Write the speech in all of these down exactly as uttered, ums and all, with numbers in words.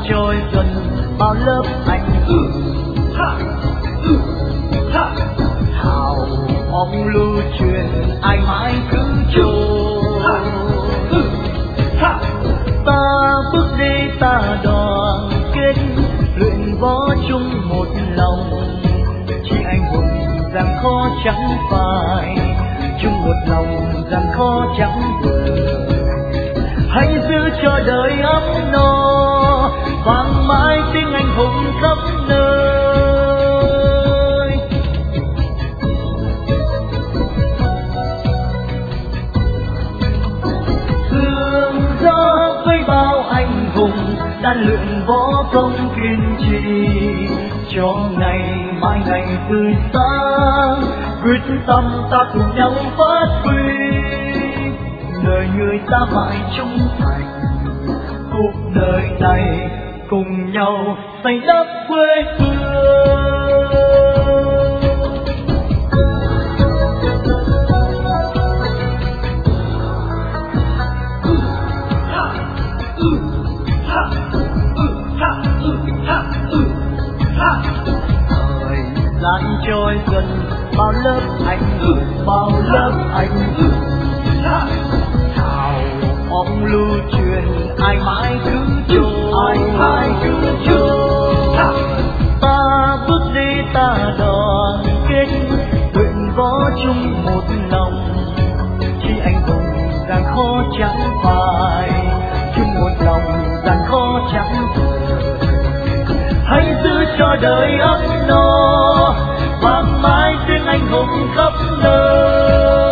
trôi dần bao lớp anh hào mong lưu truyền ai mãi cứ trôi. Ta bước đi ta đoàn kết luyện võ chung một lòng, chỉ anh hùng gian khó chẳng phải chung một lòng gian khó chẳng vừa. Hãy giữ cho đời ấm no vang mãi tiếng anh hùng khắp nơi. Sương gió với bao anh hùng đan luyện võ công kiên trì, cho ngày mai ngày tươi sáng quyết tâm ta cùng nhau phát huy. Đời người ta mãi trung thành, cuộc đời này cùng nhau xây đắp quê hương. Thời gian trôi dần bao lớp anh hùng, bao lớp anh hùng mong lưu truyền ai mãi cứ trôi, ai mãi cứ trôi. Ta bước đi ta đoàn kết luyện võ chung một lòng, chỉ anh hùng gian khó chẳng phải chung một lòng gian khó chẳng vừa. Hãy giữ cho đời ấm no vang mãi tiếng anh hùng khắp nơi.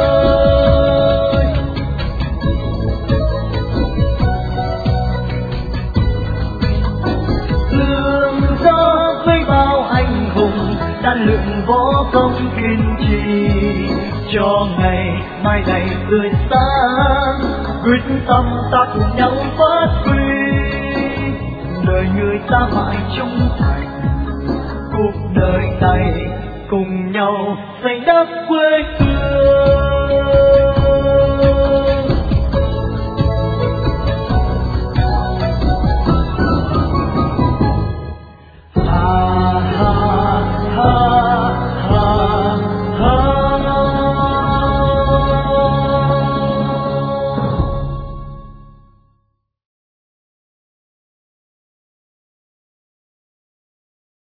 Đan luyện võ công kiên trì, cho ngày mai ngày tươi sáng quyết tâm ta cùng nhau phát huy. Đời người ta mãi trung thành, cuộc đời này cùng nhau xây đắp quê hương.